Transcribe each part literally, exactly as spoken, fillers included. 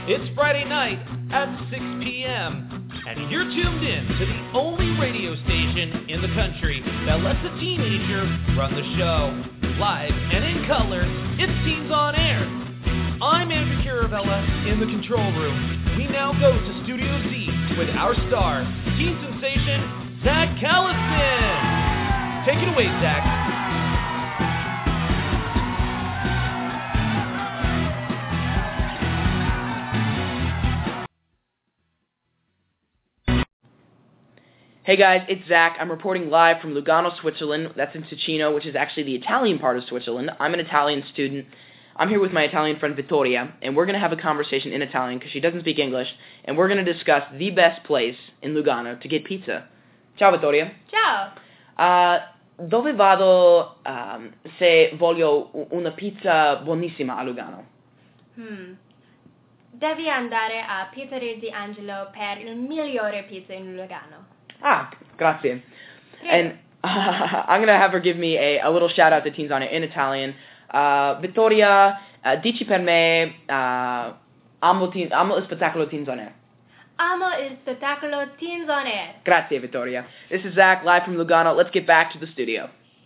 It's Friday night at six p.m. and you're tuned in to the only radio station in the country that lets a teenager run the show. Live and in color, it's Teens on Air. I'm Andrew Caravella in the control room. We now go to Studio Z with our star, teen sensation, Zach Callison. Take it away, Zach. Hey guys, it's Zach. I'm reporting live from Lugano, Switzerland. That's in Ticino, which is actually the Italian part of Switzerland. I'm an Italian student. I'm here with my Italian friend Vittoria, and we're going to have a conversation in Italian because she doesn't speak English, and we're going to discuss the best place in Lugano to get pizza. Ciao Vittoria. Ciao. Uh, dove vado um, se voglio una pizza buonissima a Lugano? Hmm. Devi andare a Pizzeria di Angelo per il migliore pizza in Lugano. Ah, grazie. Yeah. And uh, I'm going to have her give me a, a little shout out to Teens on Air in Italian. Uh, Vittoria, uh, dici per me, uh, amo, teen, amo il spettacolo Teens on Air. Amo il spettacolo Teens on Air. Grazie, Vittoria. This is Zach, live from Lugano. Let's get back to the studio.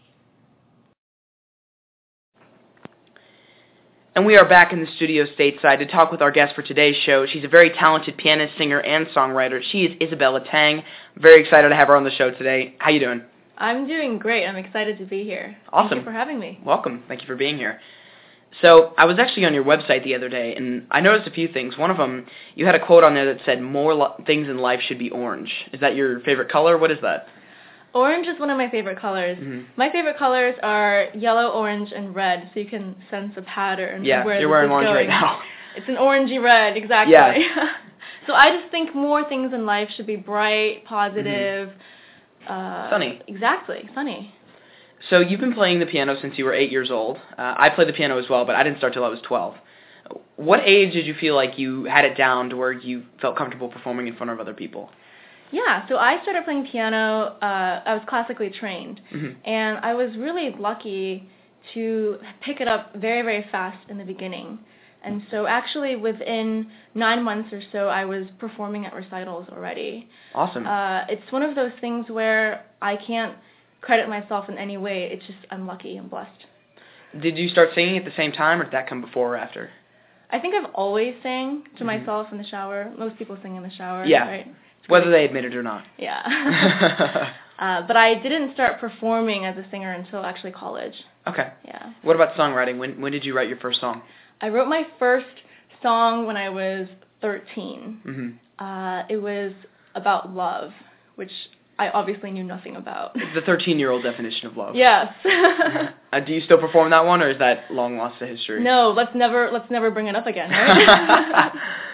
And we are back in the studio stateside to talk with our guest for today's show. She's a very talented pianist, singer, and songwriter. She is Isabella Tang. Very excited to have her on the show today. How you doing? I'm doing great. I'm excited to be here. Awesome. Thank you for having me. Welcome. Thank you for being here. So I was actually on your website the other day, and I noticed a few things. One of them, you had a quote on there that said, more lo- things in life should be orange. Is that your favorite color? What is that? Orange is one of my favorite colors. Mm-hmm. My favorite colors are yellow, orange, and red, so you can sense a pattern. Yeah, where you're this wearing is orange going. right now. It's an orangey red, exactly. Yeah. So I just think more things in life should be bright, positive. Mm-hmm. uh, sunny. Exactly, sunny. So you've been playing the piano since you were eight years old. Uh, I played the piano as well, but I didn't start till I was twelve. What age did you feel like you had it down to where you felt comfortable performing in front of other people? Yeah, so I started playing piano, uh, I was classically trained, Mm-hmm. and I was really lucky to pick it up very, very fast in the beginning. And so actually within nine months or so, I was performing at recitals already. Awesome. Uh, it's one of those things where I can't credit myself in any way. It's just I'm lucky, I'm blessed. Did you start singing at the same time, or did that come before or after? I think I've always sang to Mm-hmm. myself in the shower. Most people sing in the shower, yeah. right? Whether they admit it or not. Yeah. uh, but I didn't start performing as a singer until actually college. Okay. Yeah. What about songwriting? When when did you write your first song? I wrote my first song when I was thirteen. Mm-hmm. Uh, it was about love, which I obviously knew nothing about. It's the thirteen-year-old definition of love. Yes. uh, do you still perform that one, or is that long lost to history? No, let's never let's never bring it up again, right?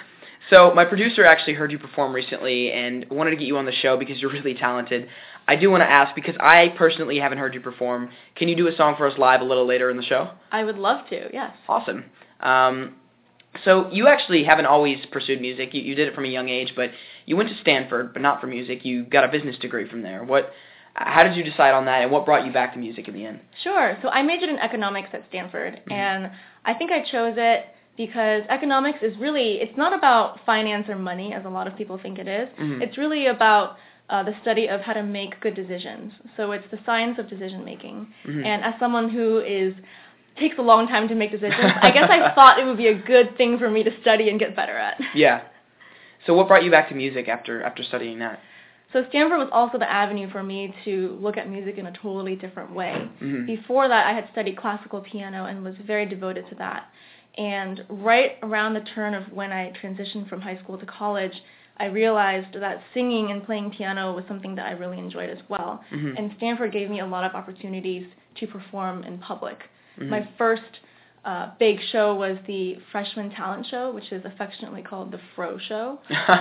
So my producer actually heard you perform recently and wanted to get you on the show because you're really talented. I do want to ask, because I personally haven't heard you perform, can you do a song for us live a little later in the show? I would love to, yes. Awesome. Um, so you actually haven't always pursued music. You, you did it from a young age, but you went to Stanford, but not for music. You got a business degree from there. What? How did you decide on that, and what brought you back to music in the end? Sure. So I majored in economics at Stanford, mm-hmm. and I think I chose it because economics is really, it's not about finance or money, as a lot of people think it is. Mm-hmm. It's really about uh, the study of how to make good decisions. So it's the science of decision-making. Mm-hmm. And as someone who is takes a long time to make decisions, I guess I thought it would be a good thing for me to study and get better at. Yeah. So what brought you back to music after after studying that? So Stanford was also the avenue for me to look at music in a totally different way. Mm-hmm. Before that, I had studied classical piano and was very devoted to that. And right around the turn of when I transitioned from high school to college, I realized that singing and playing piano was something that I really enjoyed as well. Mm-hmm. And Stanford gave me a lot of opportunities to perform in public. Mm-hmm. My first uh, big show was the Freshman Talent Show, which is affectionately called the Fro Show.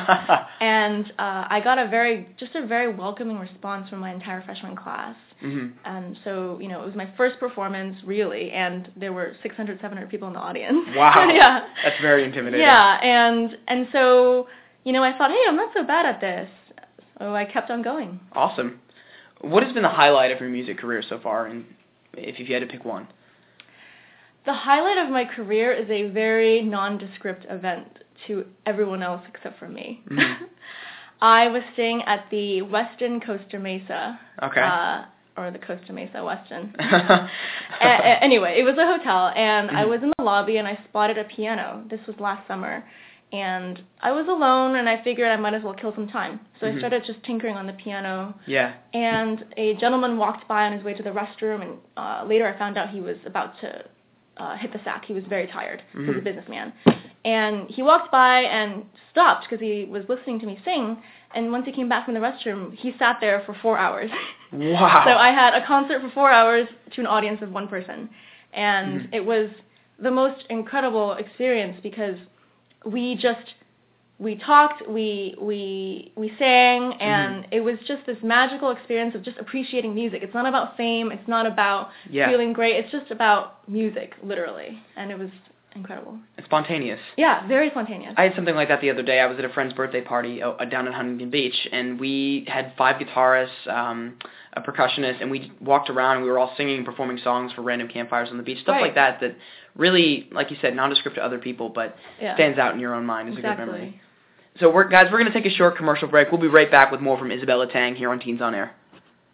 And uh, I got a very, just a very welcoming response from my entire freshman class. Mm-hmm. And so, you know, it was my first performance, really, and there were six hundred, seven hundred people in the audience. Wow. Yeah. That's very intimidating. Yeah, and and so, you know, I thought, hey, I'm not so bad at this. So I kept on going. Awesome. What has been the highlight of your music career so far, and if you had to pick one? The highlight of my career is a very nondescript event to everyone else except for me. Mm-hmm. I was staying at the Westin Costa Mesa. Okay. Uh, or the Costa Mesa Westin. a- a- anyway, it was a hotel, and mm-hmm. I was in the lobby, and I spotted a piano. This was last summer. And I was alone, and I figured I might as well kill some time. So mm-hmm. I started just tinkering on the piano. Yeah. And a gentleman walked by on his way to the restroom, and uh, later I found out he was about to uh, hit the sack. He was very tired. Mm-hmm. He's a businessman. And he walked by and stopped because he was listening to me sing. And once he came back from the restroom, he sat there for four hours. Wow. So I had a concert for four hours to an audience of one person. And mm-hmm. it was the most incredible experience because we just, we talked, we we we sang, and mm-hmm. it was just this magical experience of just appreciating music. It's not about fame. It's not about yeah. feeling great. It's just about music, literally. And it was incredible. It's spontaneous. Yeah, very spontaneous. I had something like that the other day. I was at a friend's birthday party uh, down in Huntington Beach, and we had five guitarists, um, a percussionist, and we walked around, and we were all singing and performing songs for random campfires on the beach, stuff right. like that that really, like you said, nondescript to other people, but yeah. stands out in your own mind as exactly. a good memory. So, we're, guys, we're going to take a short commercial break. We'll be right back with more from Isabella Tang here on Teens on Air.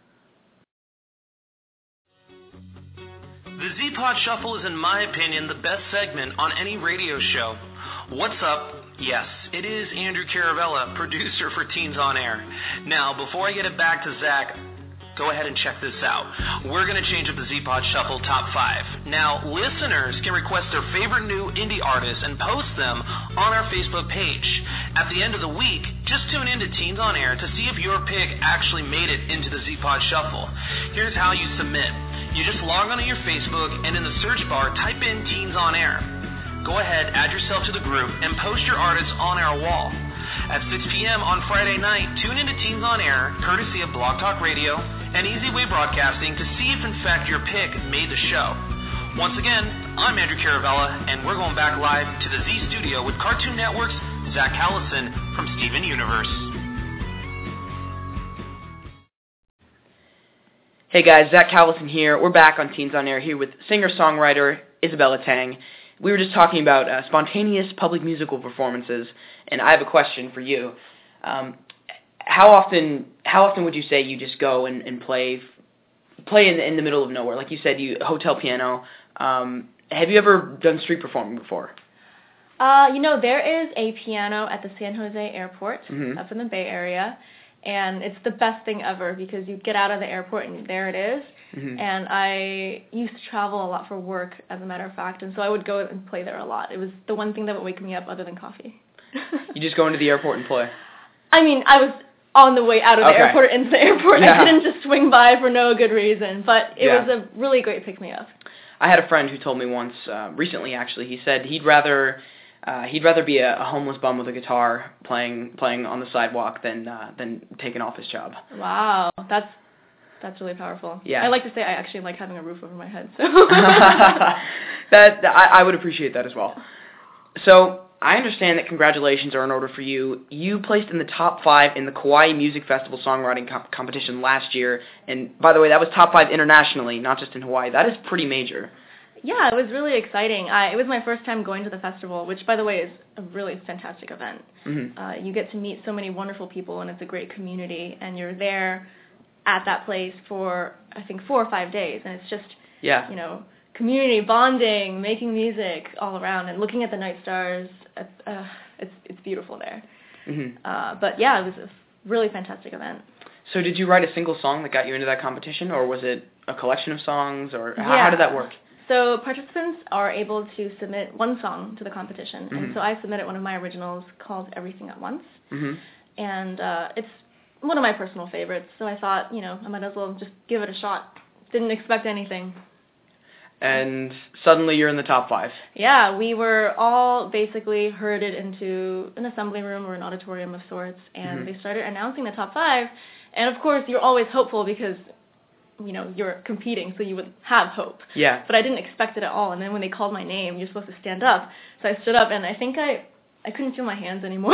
The Z-Pod Shuffle is, in my opinion, the best segment on any radio show. What's up? Yes, it is Andrew Caravella, producer for Teens on Air. Now, before I get it back to Zach, go ahead and check this out. We're going to change up the Z-Pod Shuffle Top five. Now, listeners can request their favorite new indie artists and post them on our Facebook page. At the end of the week, just tune in to Teens on Air to see if your pick actually made it into the Z-Pod Shuffle. Here's how you submit. You just log onto your Facebook and in the search bar, type in Teens on Air. Go ahead, add yourself to the group, and post your artists on our wall. At six p.m. on Friday night, tune into Teens on Air, courtesy of Blog Talk Radio and Easy Way Broadcasting, to see if in fact your pick made the show. Once again, I'm Andrew Caravella, and we're going back live to the Z Studio with Cartoon Network's Zach Callison from Steven Universe. Hey guys, Zach Callison here. We're back on Teens on Air here with singer-songwriter Isabella Tang. We were just talking about uh, spontaneous public musical performances, and I have a question for you. Um, how often how often would you say you just go and, and play play in, in the middle of nowhere? Like you said, you hotel piano. Um, have you ever done street performing before? Uh, you know, there is a piano at the San Jose airport, mm-hmm. up in the Bay Area. And it's the best thing ever because you get out of the airport and there it is. Mm-hmm. And I used to travel a lot for work, as a matter of fact, and so I would go and play there a lot. It was the one thing that would wake me up other than coffee. You just go into the airport and play? I mean, I was on the way out of the okay. airport into the airport. Yeah. I didn't just swing by for no good reason, but it yeah. was a really great pick-me-up. I had a friend who told me once, uh, recently actually, he said he'd rather... Uh, he'd rather be a, a homeless bum with a guitar playing playing on the sidewalk than uh, than take an office job. Wow, that's that's really powerful. Yeah. I like to say I actually like having a roof over my head. So that I, I would appreciate that as well. So I understand that congratulations are in order for you. You placed in the top five in the Kauai Music Festival songwriting comp- competition last year, and by the way, that was top five internationally, not just in Hawaii. That is pretty major. Yeah, it was really exciting. I, it was my first time going to the festival, which, by the way, is a really fantastic event. Mm-hmm. Uh, you get to meet so many wonderful people, and it's a great community, and you're there at that place for, I think, four or five days, and it's just, yeah. you know, community bonding, making music all around, and looking at the night stars. It's, uh, it's, it's beautiful there. Mm-hmm. Uh, but, yeah, it was a really fantastic event. So did you write a single song that got you into that competition, or was it a collection of songs, or how, yeah. how did that work? So participants are able to submit one song to the competition, mm-hmm. and so I submitted one of my originals called Everything at Once, mm-hmm. and uh, it's one of my personal favorites, so I thought, you know, I might as well just give it a shot. Didn't expect anything. And suddenly you're in the top five. Yeah, we were all basically herded into an assembly room or an auditorium of sorts, and mm-hmm. they started announcing the top five, and of course you're always hopeful because you know, you're competing, so you would have hope. Yeah. But I didn't expect it at all, and then when they called my name, you're supposed to stand up. So I stood up, and I think I I couldn't feel my hands anymore.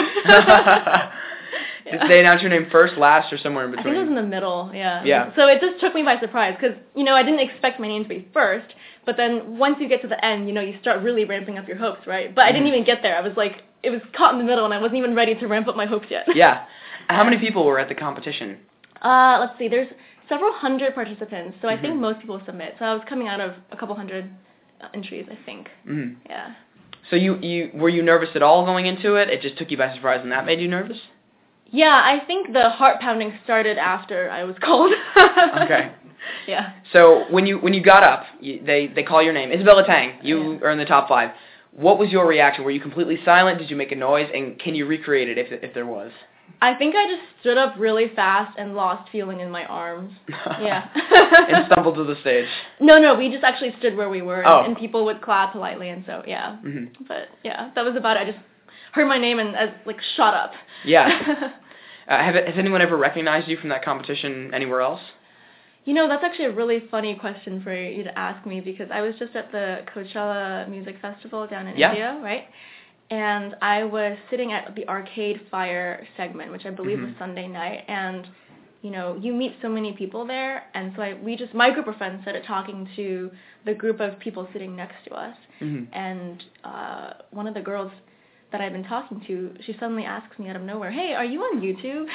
Did they announce your name first, last, or somewhere in between? I think it was in the middle, yeah. Yeah. So it just took me by surprise because, you know, I didn't expect my name to be first, but then once you get to the end, you know, you start really ramping up your hopes, right? But I didn't even get there. I was like, it was caught in the middle, and I wasn't even ready to ramp up my hopes yet. Yeah. How many people were at the competition? Uh, let's see. There's several hundred participants, so I Mm-hmm. think most people submit. So I was coming out of a couple hundred uh, entries, I think. Mm-hmm. Yeah. So you, you were you nervous at all going into it? It just took you by surprise, and that made you nervous? Yeah, I think the heart pounding started after I was called. Okay. Yeah. So when you when you got up, you, they they call your name, Isabella Tang. You Yeah. are in the top five. What was your reaction? Were you completely silent? Did you make a noise? And can you recreate it if if there was? I think I just stood up really fast and lost feeling in my arms. Yeah. And stumbled to the stage. No, no, we just actually stood where we were, and, Oh. and people would clap politely, and so yeah. Mm-hmm. But yeah, that was about it. I just heard my name and I like shot up. Yeah. Uh, have, has anyone ever recognized you from that competition anywhere else? You know, that's actually a really funny question for you to ask me because I was just at the Coachella Music Festival down in Yeah. India, right? And I was sitting at the Arcade Fire segment, which I believe Mhm. was Sunday night, and you know, you meet so many people there, and so I, we just, my group of friends started talking to the group of people sitting next to us, Mm-hmm. and uh, one of the girls that I've been talking to, she suddenly asks me out of nowhere, "Hey, are you on YouTube?"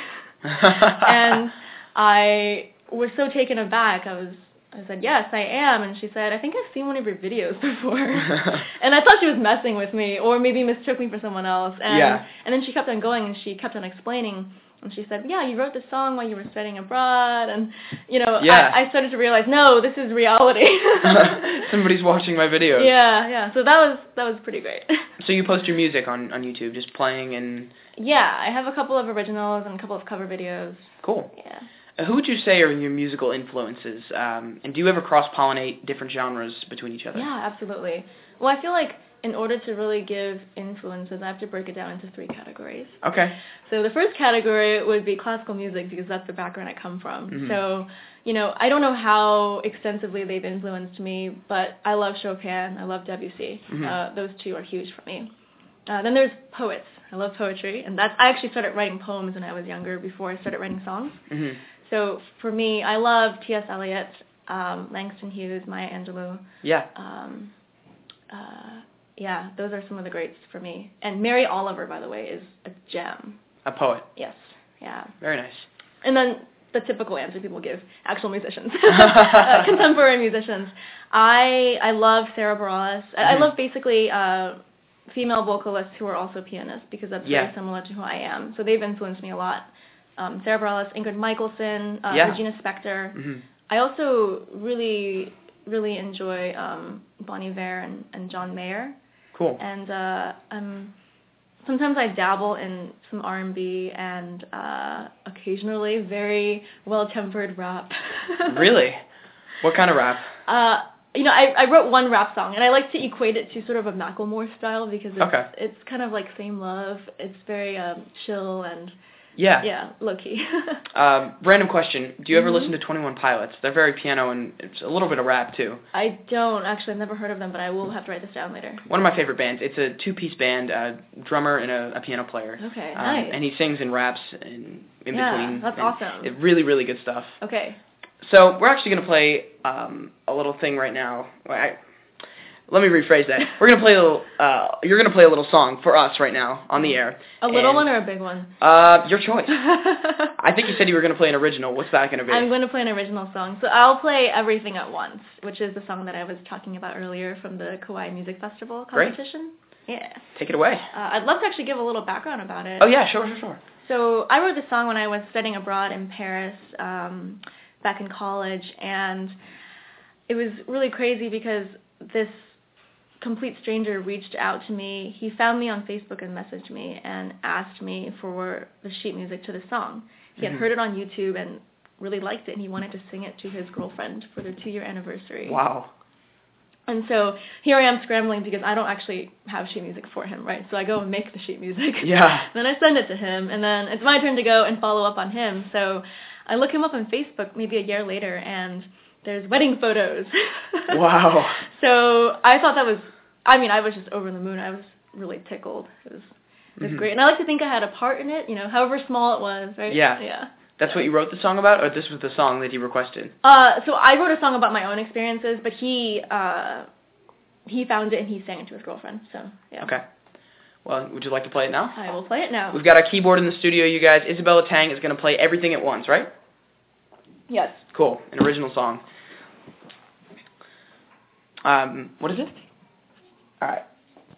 And I was so taken aback. I was, I said, "Yes, I am." And she said, "I think I've seen one of your videos before." And I thought she was messing with me, or maybe mistook me for someone else. And, Yeah. and then she kept on going, and she kept on explaining. And she said, "Yeah, you wrote this song while you were studying abroad." And, you know, Yeah. I, I started to realize, no, this is reality. Somebody's watching my videos. Yeah, yeah. So that was that was pretty great. So you post your music on, on YouTube, just playing and... Yeah, I have a couple of originals and a couple of cover videos. Cool. Yeah. Uh, who would you say are your musical influences? Um, and do you ever cross-pollinate different genres between each other? Yeah, absolutely. Well, I feel like in order to really give influences, I have to break it down into three categories. Okay. So the first category would be classical music because that's the background I come from. Mhm. So, you know, I don't know how extensively they've influenced me, but I love Chopin, I love Debussy. Mhm. Uh, those two are huge for me. Uh, then there's poets. I love poetry, and that's I actually started writing poems when I was younger before I started writing songs. Mm-hmm. So for me, I love T S. Eliot, um, Langston Hughes, Maya Angelou. Yeah. Um, uh, yeah, those are some of the greats for me. And Mary Oliver, by the way, is a gem. A poet. Yes, yeah. Very nice. And then the typical answer people give, actual musicians, uh, contemporary musicians. I I love Sarah Bareilles. I, I Mhm. love basically uh, female vocalists who are also pianists because that's Yeah. very similar to who I am. So they've influenced me a lot. Um, Sarah Bareilles, Ingrid Michaelson, uh, Yeah. Regina Spektor. Mm-hmm. I also really, really enjoy um, Bon Iver and, and John Mayer. Cool. And uh, um, sometimes I dabble in some R and B and uh, occasionally very well-tempered rap. Really? What kind of rap? Uh, you know, I, I wrote one rap song, and I like to equate it to sort of a Macklemore style because it's, Okay. it's kind of like Same Love. It's very um, chill and, Yeah. yeah, low-key. Um, random question. Do you ever Mhm. listen to twenty-one Pilots? They're very piano and it's a little bit of rap too. I don't. Actually, I've never heard of them, but I will have to write this down later. One of my favorite bands. It's a two-piece band, a drummer and a, a piano player. Okay, Um, nice. And he sings and raps in, in Yeah, between. that's and awesome. It, really, really good stuff. Okay. So we're actually going to play um, a little thing right now. I, let me rephrase that. We're going to play a little. Uh, you're going to play a little song for us right now on the air. A little And, one or a big one? Uh, your choice. I think you said you were going to play an original. What's that going to be? I'm going to play an original song. So I'll play Everything at Once, which is the song that I was talking about earlier from the Kauai Music Festival Great. competition. Yeah. Take it away. Uh, I'd love to actually give a little background about it. Oh yeah, sure, sure, sure. So I wrote this song when I was studying abroad in Paris um, back in college, and it was really crazy because this complete stranger reached out to me. He found me on Facebook and messaged me and asked me for the sheet music to the song. He had Mhm. heard it on YouTube and really liked it, and he wanted to sing it to his girlfriend for their two-year anniversary. Wow. And so here I am scrambling because I don't actually have sheet music for him, right? So I go and make the sheet music. Yeah. Then I send it to him, and then it's my turn to go and follow up on him. So I look him up on Facebook maybe a year later, and there's wedding photos. Wow. So I thought that was, I mean, I was just over the moon. I was really tickled. It was It was Mhm. great. And I like to think I had a part in it, you know, however small it was, right? Yeah. Yeah. That's what you wrote the song about, or this was the song that he requested? Uh, so I wrote a song about my own experiences, but he uh, he found it and he sang it to his girlfriend. So yeah. Okay. Well, would you like to play it now? I will play it now. We've got a keyboard in the studio, you guys. Isabella Tang is going to play Everything at Once, right? Yes. Cool. An original song. Um, what is it? All right.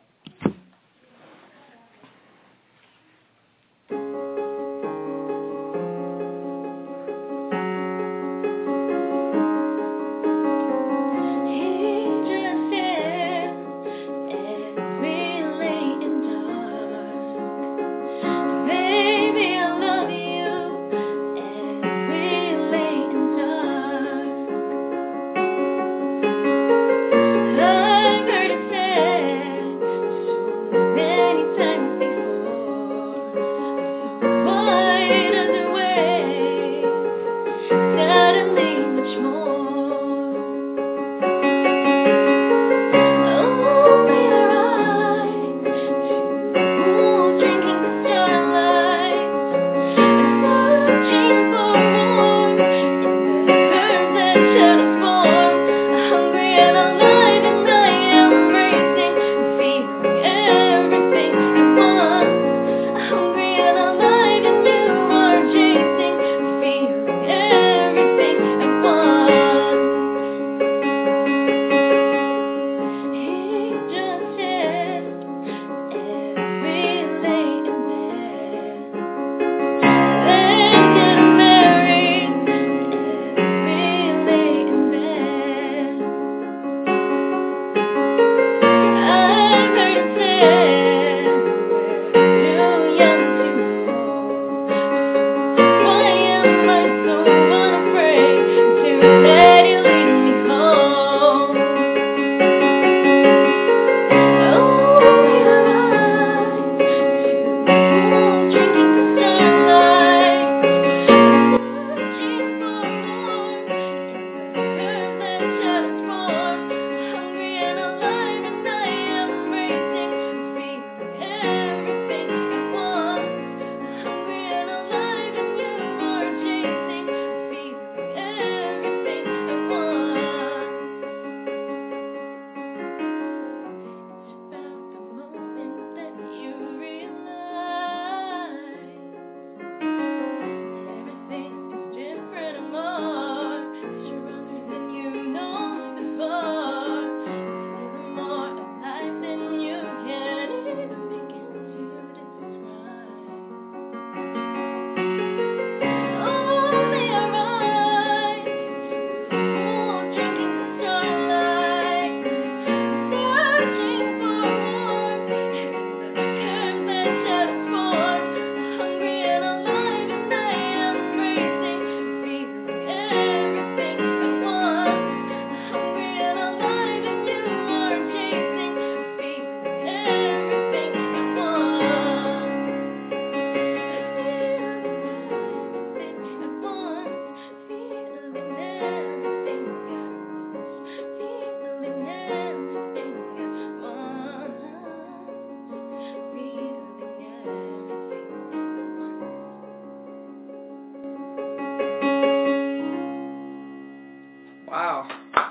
Wow.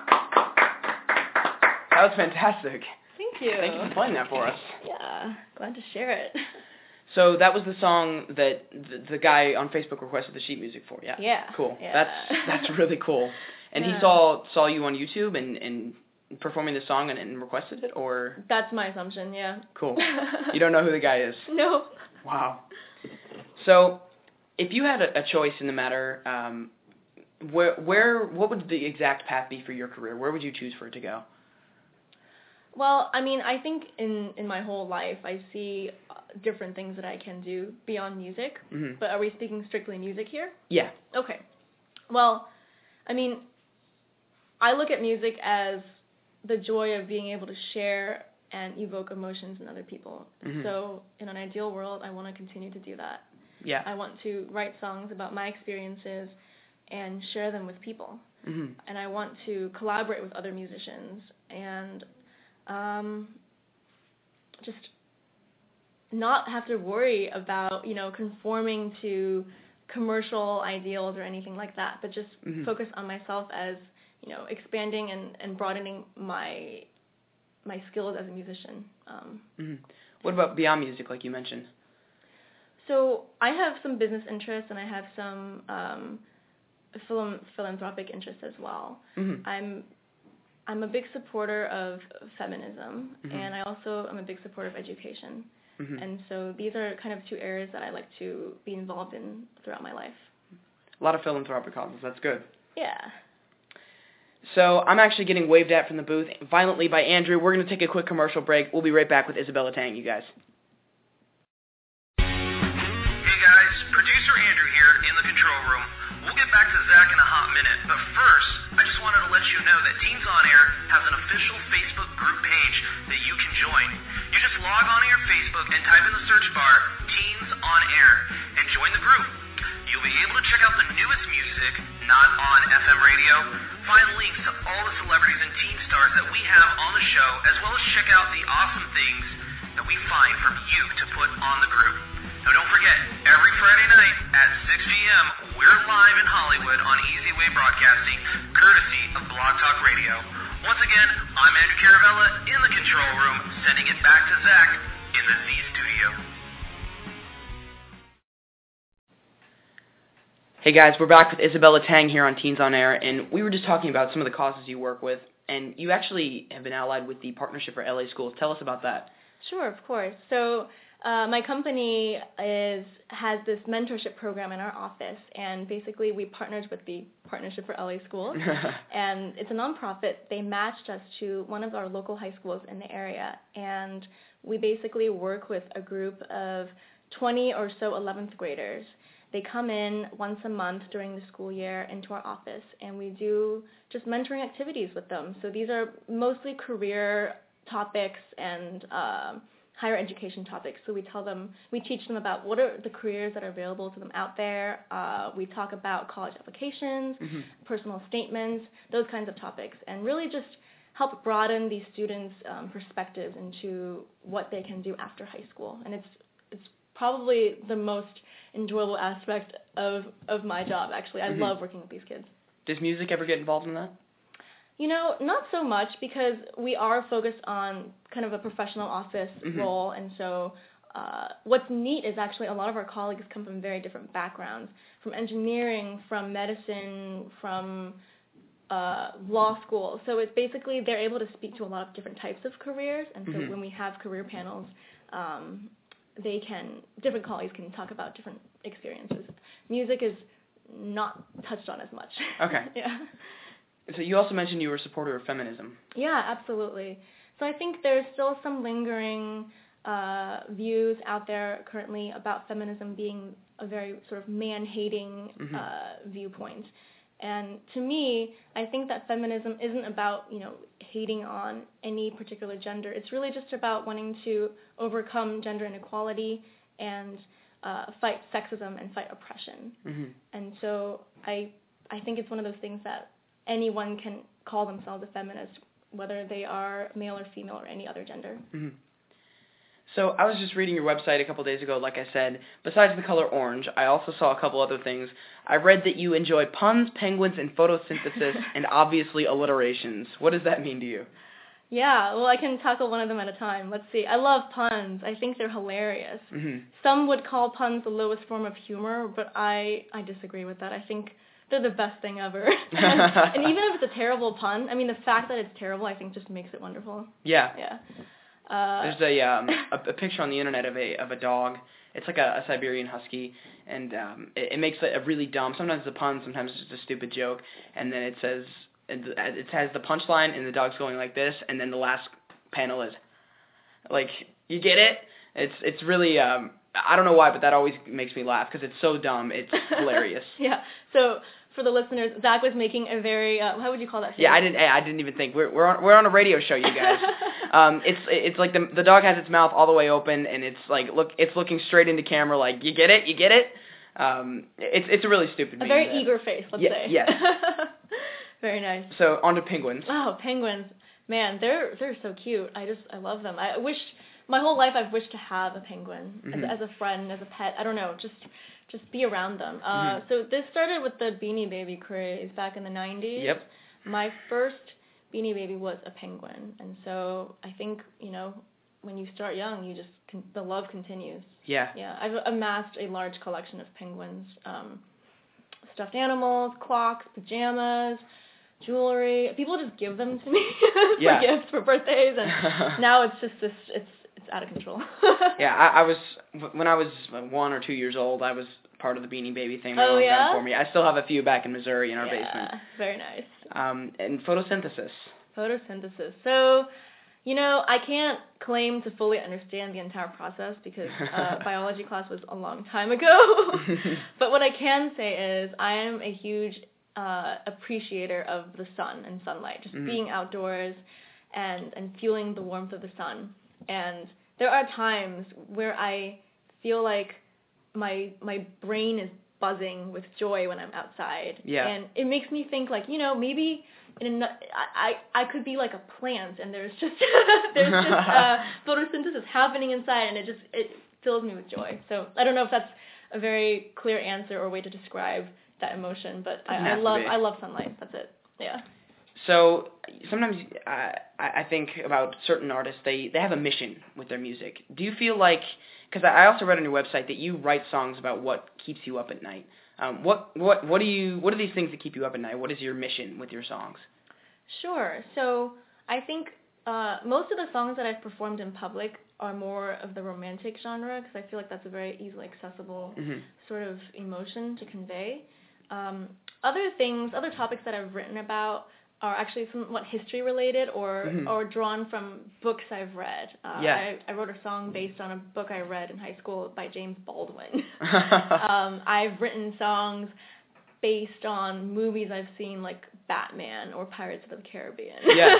That was fantastic. Thank you. Thank you for playing that for us. Yeah, glad to share it. So that was the song that the, the guy on Facebook requested the sheet music for, yeah? Yeah. Cool. Yeah. That's that's really cool. And Yeah. he saw saw you on YouTube and, and performing the song and, and requested it, or? That's my assumption, yeah. Cool. You don't know who the guy is? No. Wow. So, if you had a, a choice in the matter, um, where where what would the exact path be for your career? Where would you choose for it to go? Well, I mean, I think in, in my whole life, I see uh, different things that I can do beyond music. Mm-hmm. But are we speaking strictly music here? Yeah. Okay. Well, I mean, I look at music as the joy of being able to share and evoke emotions in other people. Mm-hmm. So in an ideal world, I want to continue to do that. Yeah. I want to write songs about my experiences and share them with people. Mm-hmm. And I want to collaborate with other musicians and um, just not have to worry about, you know, conforming to commercial ideals or anything like that, but just mm-hmm. focus on myself as, you know, expanding and, and broadening my my skills as a musician. Um, mm-hmm. What about beyond music, like you mentioned? So I have some business interests and I have some um, phil- philanthropic interests as well. Mm-hmm. I'm I'm a big supporter of feminism, mm-hmm. and I also am a big supporter of education. Mm-hmm. And so these are kind of two areas that I like to be involved in throughout my life. A lot of philanthropic causes. That's good. Yeah. So I'm actually getting waved at from the booth violently by Andrew. We're going to take a quick commercial break. We'll be right back with Isabella Tang, you guys. Hey guys, producer Andrew here in the control room. We'll get back to Zach in a hot minute, but first, I just wanted to let you know that Teens on Air has an official Facebook group page that you can join. You just log on to your Facebook and type in the search bar, Teens on Air, and join the group. You'll be able to check out the newest music, not on F M radio, find links to all the celebrities and teen stars that we have on the show, as well as check out the awesome things that we find from you to put on the group. Now don't forget, every Friday night at six p.m., we're live in Hollywood on Easy Way Broadcasting, courtesy of Blog Talk Radio. Once again, I'm Andrew Caravella in the control room, sending it back to Zach in the Z studio. Hey guys, we're back with Isabella Tang here on Teens on Air, and we were just talking about some of the causes you work with, and you actually have been allied with the Partnership for L A Schools. Tell us about that. Sure, of course. So uh, my company is has this mentorship program in our office, and basically we partnered with the Partnership for L A Schools, and it's a nonprofit. They matched us to one of our local high schools in the area, and we basically work with a group of twenty or so eleventh graders. They come in once a month during the school year into our office, and we do just mentoring activities with them. So these are mostly career topics and uh, higher education topics. So we tell them, we teach them about what are the careers that are available to them out there. Uh, we talk about college applications, mm-hmm. personal statements, those kinds of topics, and really just help broaden these students' um, perspectives into what they can do after high school. And it's it's probably the most enjoyable aspect of, of my job, actually. I mm-hmm. love working with these kids. Does music ever get involved in that? You know, not so much, because we are focused on kind of a professional office mm-hmm. role, and so uh, what's neat is actually a lot of our colleagues come from very different backgrounds, from engineering, from medicine, from uh, law school. So it's basically they're able to speak to a lot of different types of careers, and so mm-hmm. when we have career panels, um, they can, different colleagues can talk about different experiences. Music is not touched on as much. Okay. Yeah. So you also mentioned you were a supporter of feminism. Yeah, absolutely. So I think there's still some lingering uh, views out there currently about feminism being a very sort of man-hating mm-hmm. uh, viewpoint. And to me, I think that feminism isn't about, you know, hating on any particular gender. It's really just about wanting to overcome gender inequality and uh, fight sexism and fight oppression. Mm-hmm. And so I I think it's one of those things that anyone can call themselves a feminist, whether they are male or female or any other gender. Mm-hmm. So I was just reading your website a couple days ago, like I said. Besides the color orange, I also saw a couple other things. I read that you enjoy puns, penguins, and photosynthesis, and obviously alliterations. What does that mean to you? Yeah, well, I can tackle one of them at a time. Let's see. I love puns. I think they're hilarious. Mm-hmm. Some would call puns the lowest form of humor, but I, I disagree with that. I think they're the best thing ever. and, and even if it's a terrible pun, I mean, the fact that it's terrible, I think, just makes it wonderful. Yeah. Yeah. Uh, There's a, um, a a picture on the internet of a of a dog. It's like a, a Siberian Husky, and um, it, it makes a, a really dumb. Sometimes it's a pun, sometimes it's just a stupid joke, and then it says it, it has the punchline, and the dog's going like this, and then the last panel is like, you get it? It's it's really um, I don't know why, but that always makes me laugh because it's so dumb. It's hilarious. Yeah. So for the listeners, Zach was making a very uh, how would you call that? Face? Yeah, I didn't. I didn't even think we're we're on we're on a radio show, you guys. um, it's it's like the the dog has its mouth all the way open, and it's like look, it's looking straight into camera, like you get it, you get it. Um, it's it's a really stupid. A very that. eager face, let's yeah, say. Yes. Very nice. So on to penguins. Oh, penguins. Man, they're they're so cute. I just I love them. I wish my whole life I've wished to have a penguin Mm-hmm. as, as a friend, as a pet. I don't know, just just be around them. Uh, Mm-hmm. So this started with the Beanie Baby craze back in the nineties. Yep. My first Beanie Baby was a penguin, and so I think you know when you start young, you just con- the love continues. Yeah. Yeah, I've amassed a large collection of penguins, um, stuffed animals, clocks, pajamas, jewelry. People just give them to me for Yeah. gifts for birthdays, and now it's just this. It's it's out of control. Yeah, I, I was when I was one or two years old. I was part of the Beanie Baby thing. My Oh, mom got yeah? them for me. I still have a few back in Missouri in our yeah, basement. very nice. Um, and photosynthesis. Photosynthesis. So, you know, I can't claim to fully understand the entire process because uh, biology class was a long time ago. But what I can say is I am a huge uh, appreciator of the sun and sunlight, just Mhm. being outdoors and, and feeling the warmth of the sun. And there are times where I feel like my my brain is buzzing with joy when I'm outside. Yeah. And it makes me think like, you know, maybe in a, I, I I could be like a plant and there's just there's just uh, photosynthesis happening inside and it just it fills me with joy. So I don't know if that's a very clear answer or way to describe that emotion, but Doesn't I, I have to love be. I love sunlight. That's it. Yeah. So sometimes uh, I I think about certain artists, they, they have a mission with their music. Do you feel like, because I also read on your website that you write songs about what keeps you up at night. Um, what what what do you what are these things that keep you up at night? What is your mission with your songs? Sure. So I think uh, most of the songs that I've performed in public are more of the romantic genre because I feel like that's a very easily accessible Mm-hmm. sort of emotion to convey. Um, other things, other topics that I've written about are actually somewhat history related or Mhm. or drawn from books I've read. Uh, Yeah. I, I wrote a song based on a book I read in high school by James Baldwin. um, I've written songs based on movies I've seen like Batman or Pirates of the Caribbean. Yeah.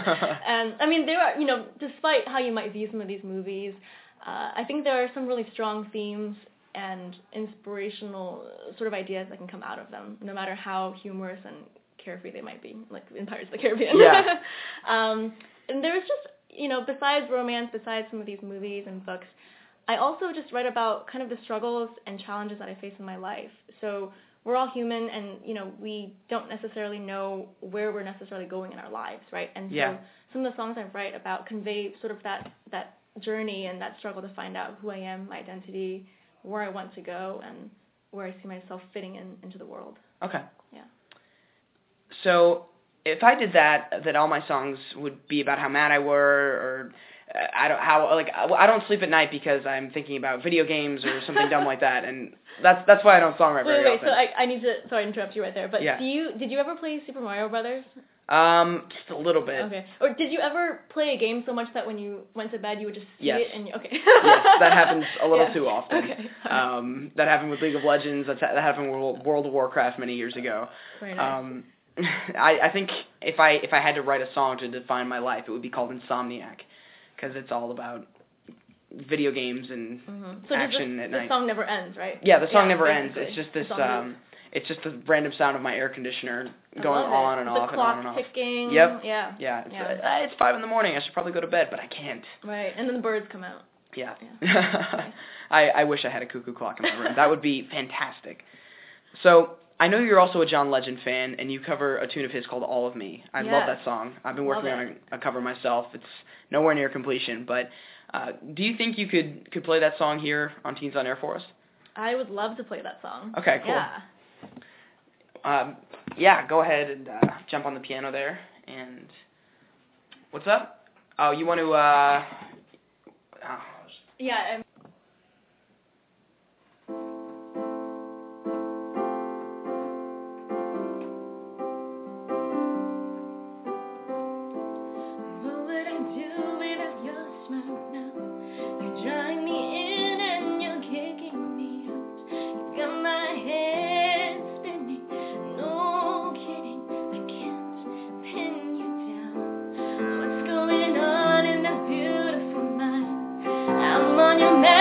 And I mean, there are, you know, despite how you might view some of these movies, uh, I think there are some really strong themes and inspirational sort of ideas that can come out of them, no matter how humorous and carefree they might be, like in Pirates of the Caribbean. Yeah. um, and there's just, you know, besides romance, besides some of these movies and books, I also just write about kind of the struggles and challenges that I face in my life. So we're all human and, you know, we don't necessarily know where we're necessarily going in our lives, right? And so Yeah. some of the songs I write about convey sort of that, that journey and that struggle to find out who I am, my identity, where I want to go, and where I see myself fitting in into the world. Okay. Yeah. So if I did that, that all my songs would be about how mad I were, or uh, I don't how like I I don't sleep at night because I'm thinking about video games or something dumb like that, and that's that's why I don't songwrite Wait, very wait, often. so I, I need to, sorry to interrupt you right there, but Yeah. do you, did you ever play Super Mario Brothers? Um, just a little bit. Okay. Or did you ever play a game so much that when you went to bed you would just see Yes. it and you, okay. Yes, that happens a little Yeah. too often. Okay. Um, that happened with League of Legends. That's, that happened with World of Warcraft many years ago. Very nice. Um, I, I think if I if I had to write a song to define my life, it would be called Insomniac, because it's all about video games and Mhm. So action the, at the night. song never ends, right? Yeah, the song Yeah, never ends. basically. It's just this It's on um, it's just the random sound of my air conditioner I going love it. on and the off and clock on and off. ticking. Yep. Yeah. Yeah, it's, Yeah. Uh, it's five in the morning. I should probably go to bed, but I can't. Right. And then the birds come out. Yeah. Yeah. I, I wish I had a cuckoo clock in my room. That would be fantastic. So, I know you're also a John Legend fan, and you cover a tune of his called All of Me. I love Yes. that song. I've been working Love on a, a cover myself. It's nowhere near completion, but uh, do you think you could, could play that song here on Teens on Air for us? I would love to play that song. Okay, cool. Yeah. Um, yeah, go ahead and uh, jump on the piano there. And what's up? Oh, you want to... Uh, oh, Yeah. Um, What would I do without your smile now? You're drawing me in and you're kicking me out. You've got my head spinning. No kidding, I can't pin you down. What's going on in that beautiful mind? I'm on your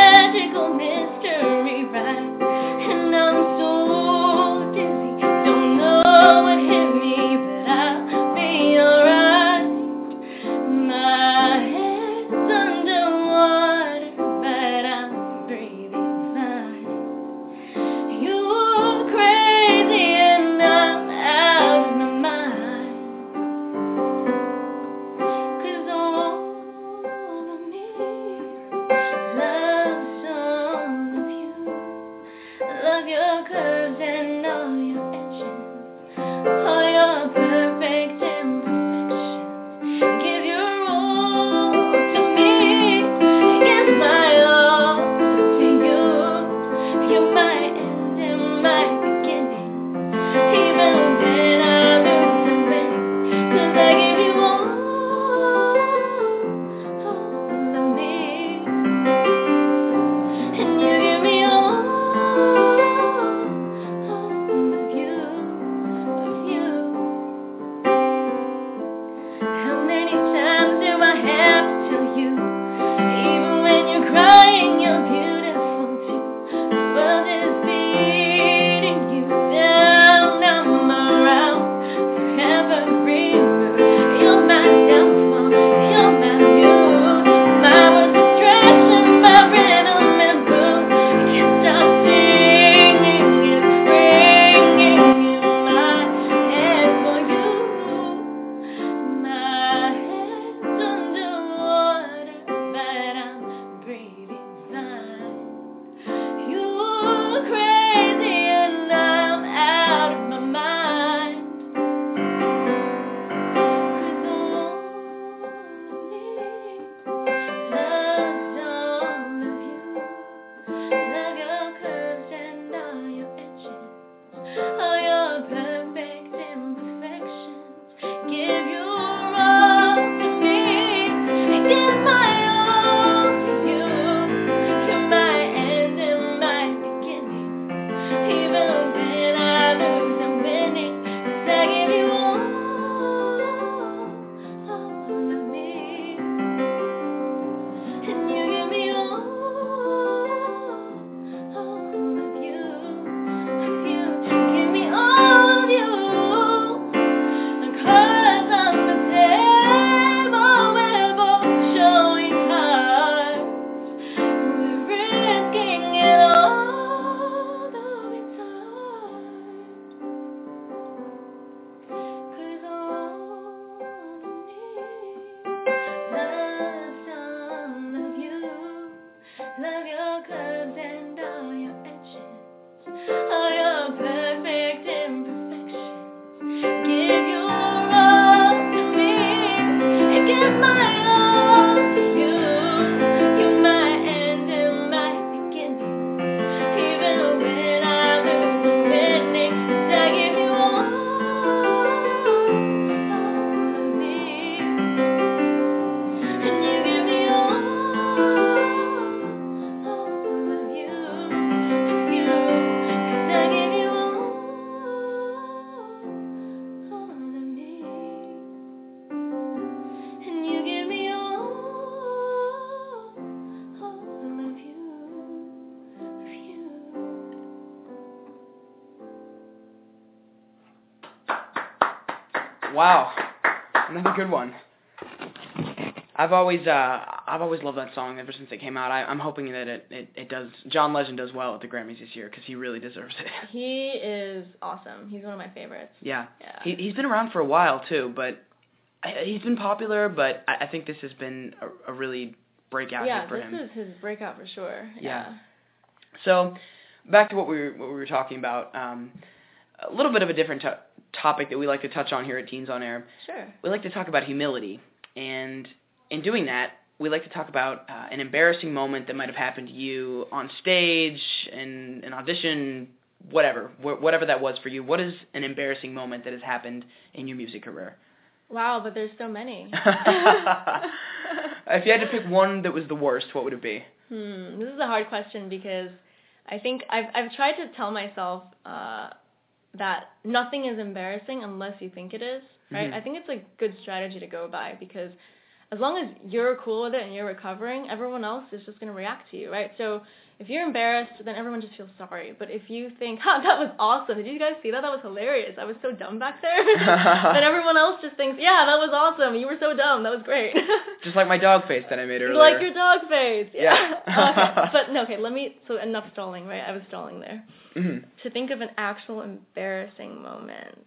Wow. Another good one. I've always uh I've always loved that song ever since it came out. I, I'm hoping that it, it, it does. John Legend does well at the Grammys this year because he really deserves it. He is awesome. He's one of my favorites. Yeah. Yeah. He he's been around for a while too, but I, he's been popular. But I, I think this has been a, a really breakout yeah, hit for this him. is his breakout for sure. Yeah. Yeah. So back to what we were what we were talking about. Um, a little bit of a different to- topic that we like to touch on here at Teens on Air. Sure. We like to talk about humility, and in doing that, we like to talk about uh, an embarrassing moment that might have happened to you on stage, in an audition, whatever, wh- whatever that was for you. What is an embarrassing moment that has happened in your music career? Wow, but there's so many. If you had to pick one that was the worst, what would it be? Hmm, this is a hard question because I think I've I've tried to tell myself uh, that nothing is embarrassing unless you think it is, right? Mhm. I think it's a good strategy to go by because as long as you're cool with it and you're recovering, everyone else is just going to react to you, right? So if you're embarrassed, then everyone just feels sorry. But if you think, ha, that was awesome. Did you guys see that? That was hilarious. I was so dumb back there. Then everyone else just thinks, yeah, that was awesome. You were so dumb. That was great. Just like my dog face that I made earlier. Like your dog face. Yeah. Yeah. Okay. But, no, okay, let me, so enough stalling, right? I was stalling there. Mm-hmm. To think of an actual embarrassing moment.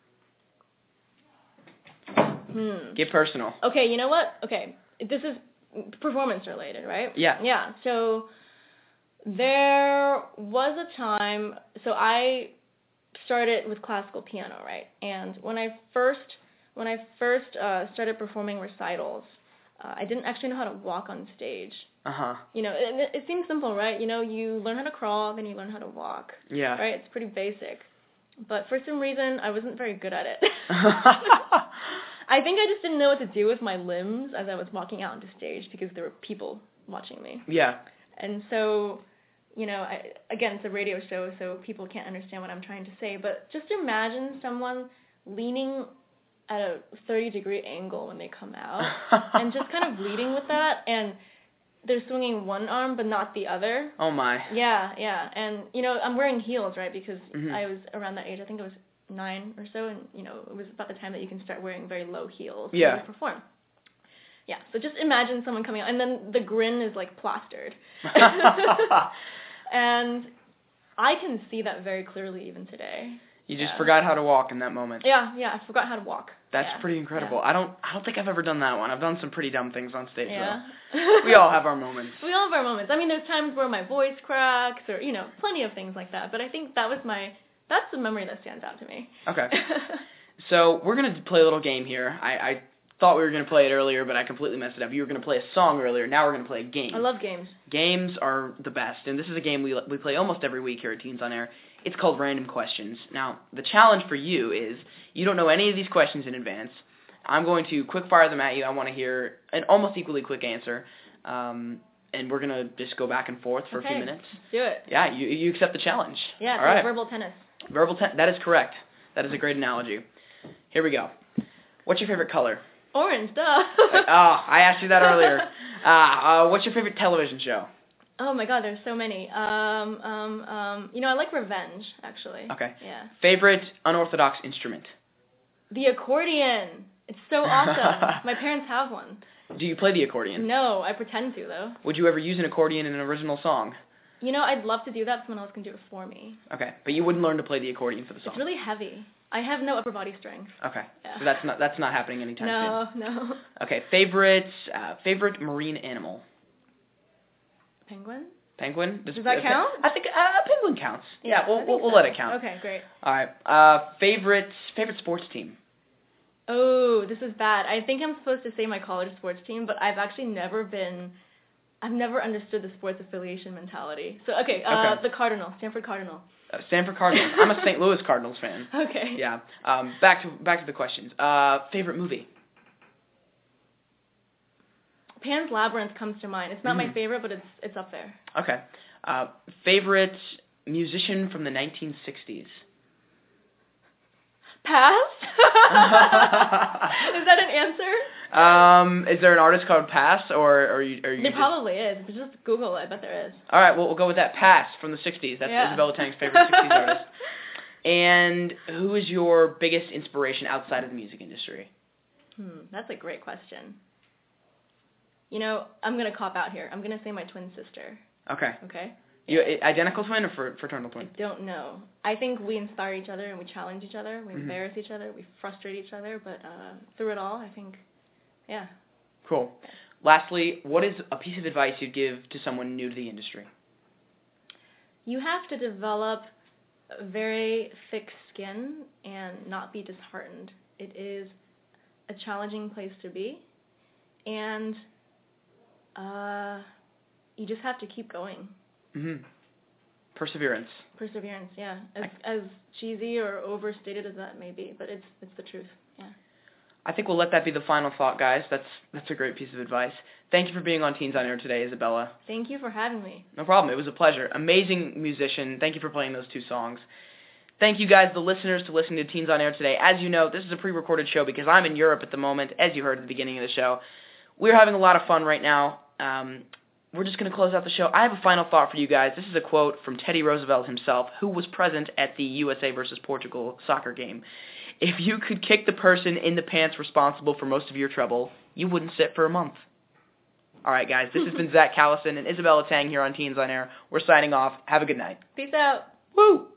Hmm. Get personal. Okay, you know what? Okay, this is performance related, right? Yeah. Yeah, so there was a time, so I started with classical piano, right? And when I first, when I first uh, started performing recitals, uh, I didn't actually know how to walk on stage. Uh-huh. You know, it, it seems simple, right? You know, you learn how to crawl, then you learn how to walk. Yeah. Right? It's pretty basic. But for some reason, I wasn't very good at it. I think I just didn't know what to do with my limbs as I was walking out onto stage because there were people watching me. Yeah. And so, you know, I, again, it's a radio show, so people can't understand what I'm trying to say. But just imagine someone leaning at a thirty-degree angle when they come out and just kind of leading with that. And they're swinging one arm but not the other. Oh, my. Yeah, yeah. And, you know, I'm wearing heels, right, because Mhm. I was around that age. I think it was nine or so, and, you know, it was about the time that you can start wearing very low heels Yeah. to perform. Yeah, so just imagine someone coming out, and then the grin is, like, plastered. And I can see that very clearly even today. You just Yeah. forgot how to walk in that moment. Yeah, yeah, I forgot how to walk. That's Yeah, pretty incredible. yeah. I don't I don't think I've ever done that one. I've done some pretty dumb things on stage, Yeah. though. We all have our moments. We all have our moments. I mean, there's times where my voice cracks or, you know, plenty of things like that. But I think that was my, that's the memory that stands out to me. Okay. So we're going to play a little game here. I, I thought we were going to play it earlier, but I completely messed it up. You were going to play a song earlier. Now we're going to play a game. I love games. Games are the best, and this is a game we we play almost every week here at Teens on Air. It's called Random Questions. Now, the challenge for you is you don't know any of these questions in advance. I'm going to quick fire them at you. I want to hear an almost equally quick answer, um, and we're going to just go back and forth for Okay. a few minutes. Let's do it. Yeah, you you accept the challenge. Yeah, it's All like right. verbal tennis. Verbal ten- that is correct. That is a great analogy. Here we go. What's your favorite color? Orange, duh. Oh, I asked you that earlier. Uh, uh, what's your favorite television show? Oh my god, there's so many. Um, um, um, you know, I like Revenge, actually. Okay. Yeah. Favorite unorthodox instrument? The accordion. It's so awesome. My parents have one. Do you play the accordion? No, I pretend to, though. Would you ever use an accordion in an original song? You know, I'd love to do that. Someone else can do it for me. Okay, but you wouldn't learn to play the accordion for the song. It's really heavy. I have no upper body strength. Okay, Yeah. so that's not that's not happening anytime No, no. soon. Okay, favorite uh, favorite marine animal? Penguin? Penguin? Does that uh, count? I think uh, penguin counts. Yeah, I we'll think we'll, we'll so. let it count. Okay, great. All right. Uh, favorite favorite sports team? Oh, this is bad. I think I'm supposed to say my college sports team, but I've actually never been, I've never understood the sports affiliation mentality. So, okay, uh, Okay. the Cardinal, Stanford Cardinal. Uh, Stanford Cardinals. I'm a Saint Louis Cardinals fan. Okay. Yeah. Um, back to back to the questions. Uh, favorite movie? Pan's Labyrinth comes to mind. It's not my Mhm. favorite, but it's it's up there. Okay. Uh, favorite musician from the nineteen sixties? Pass? Is that an answer? Um, is there an artist called Pass, or or are you? Are you There just... probably is. But just Google it. I bet there is. All right. Well, we'll go with that. Pass from the sixties. That's Yeah. Isabella Tang's favorite sixties artist. And who is your biggest inspiration outside of the music industry? Hmm, that's a great question. You know, I'm going to cop out here. I'm going to say my twin sister. Okay. Okay? You identical twin or fr- fraternal twin? I don't know. I think we inspire each other and we challenge each other. We Mhm. embarrass each other. We frustrate each other. But uh, through it all, I think, yeah. Cool. Lastly, what is a piece of advice you'd give to someone new to the industry? You have to develop a very thick skin and not be disheartened. It is a challenging place to be. And uh, you just have to keep going. Mm-hmm. Perseverance. Perseverance, yeah. As as cheesy or overstated as that may be, but it's it's the truth. Yeah. I think we'll let that be the final thought, guys. That's that's a great piece of advice. Thank you for being on Teens on Air today, Isabella. Thank you for having me. No problem. It was a pleasure. Amazing musician. Thank you for playing those two songs. Thank you guys, the listeners, to listening to Teens on Air today. As you know, this is a pre-recorded show because I'm in Europe at the moment, as you heard at the beginning of the show. We're having a lot of fun right now. Um, we're just going to close out the show. I have a final thought for you guys. This is a quote from Teddy Roosevelt himself, who was present at the U S A versus Portugal soccer game. If you could kick the person in the pants responsible for most of your trouble, you wouldn't sit for a month. All right, guys, this has been Zach Callison and Isabella Tang here on Teens on Air. We're signing off. Have a good night. Peace out. Woo!